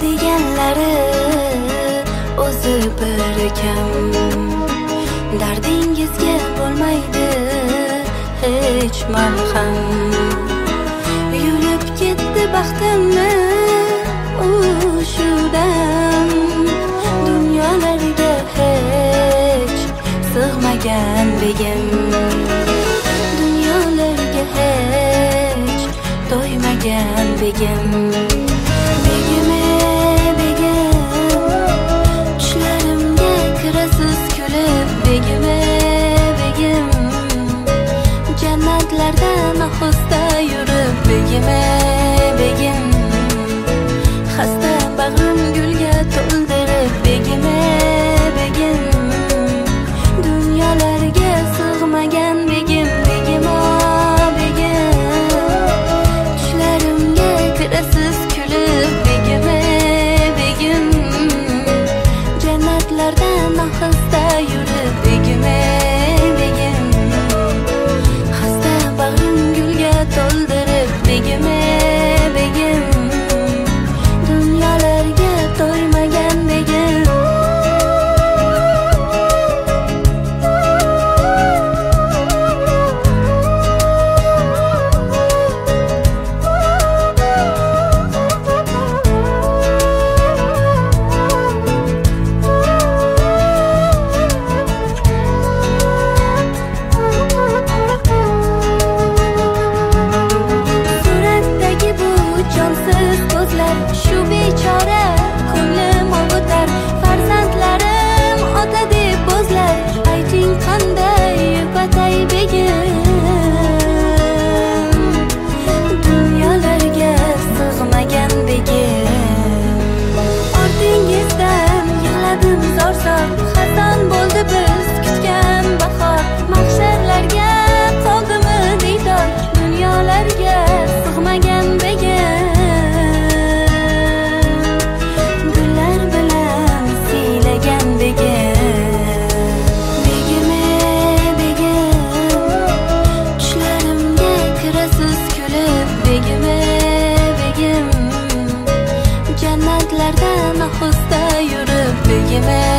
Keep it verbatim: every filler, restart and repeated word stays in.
deganlari o'zi bir kam. Dardingizga bo'lmaydi hech malham. Yulib ketdi baxtimni u shudan, dunyolarga hech sig'magan begim, dunyolarga hech to'ymagan begim. Begime begim, tushlarimga kirasiz kulib. Begime begim, jannatlarda noxusta yurib. Begime begim, xasta bag'rim gulga to'ldirib. Begime begim, dunyolarga sig'magan begim. Begim o begim, tushlarimga kirasiz kulib. Begime begim, jannatlarda noxusta yurib. Begime begim, xasta bag'rim gulga to'ldirib. Begime begim, dunyolarga to'ymagan begim. Shu bechora ko'nglim ovutar, farzandlarim ota deb bo'zlar. Ayting qanday yupatay begim, dunyolarga sig'magan begim. Ortingizdan yig'ladim zor-zor, xazon bo'ldi biz kutgan bahor. Mahsharlarga qoldimi diydor, dunyolarga sig'magan begim. Begime begim, jannatlarda noxusta yurib. Begime